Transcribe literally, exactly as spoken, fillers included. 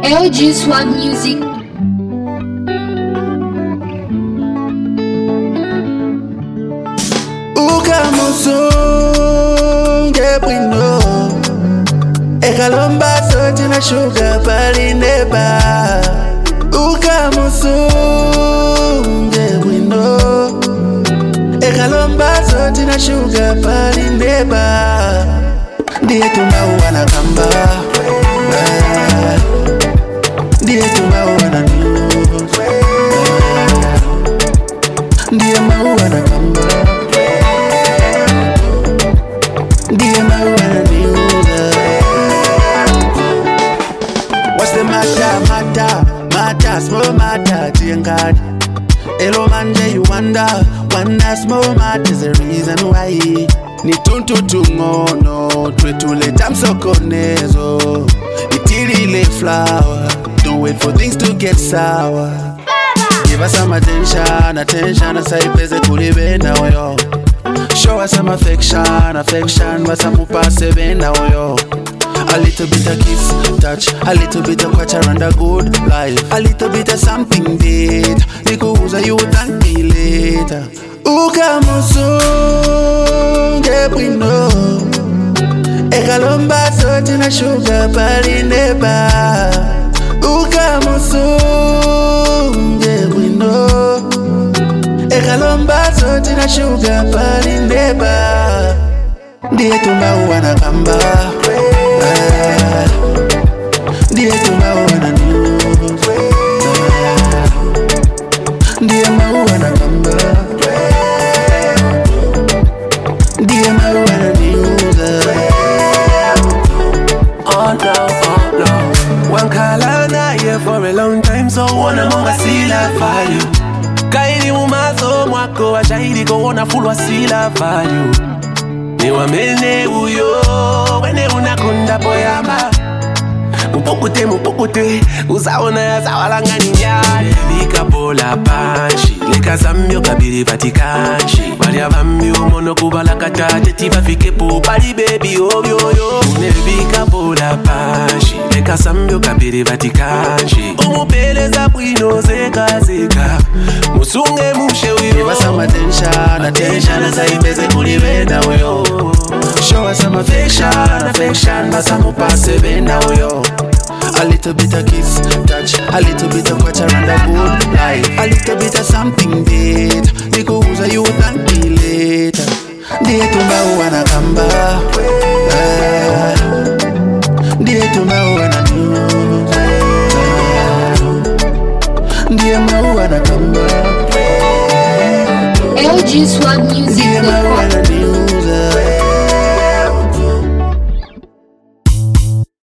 L G Swag Music. Ukamusunge bwino ekalomba sote na sugar palineba. Ukamusunge bwino ekalomba sote na sugar palineba. Ndiye tunawana kamba, ndiye tunawana news, ndiye mawana kamba, ndiye mawana news. What's the matter, matter, matter, small matter, tiengad. Hello manje, you wonder, wonder small matter is the reason why. Ni tuntu tungono, twetuleta msokonezo. Itilile flower, don't wait for things to get sour. Give us some attention, attention, asaipeze kulibenda oyo. Show us some affection, affection, basamupase benda oyo. A little bit of kiss, touch, a little bit of catch around a good life. A little bit of something dead, nikuuza you thank me later. Ukamusunge bwino ekalomba sote na sugar palineba. Ukamusunge bwino ekalomba sote na sugar palineba. Ndiye tunawana kamba, ndiye tunawana news, ndiye mawana kamba, ndiye mawana news. Oh no, oh no. One color na here for a long time, so wanna monga sila value. Kaini umazo mwako wa shahidi kuona full wa sila value. Ni wamene uyo, wene unakonda boyama. Mupukute, mupukute, usaona ya zawalanga ninyari. Lika bola panshi, lika zambio kabiri vatikanshi. Maria vambio mono kubala katate, tiba fike po pali baby oh yo yo. Lika bola panshi, lika zambio kabiri vatikanshi. Umupele za bwino zeka zeka, musunge mushe uyo. Give us some attention, attention, asaipeze kulibenda uyo. Show us some affection, affection, basamupase benda uyo. A little bit of kiss, touch, a little bit of catch around a good life. A little bit of something dead, nikuuza you thank me later. Ndiye tunawana kamba, ndiye tunawana news, ndiye mawana kamba, L G Swag Music.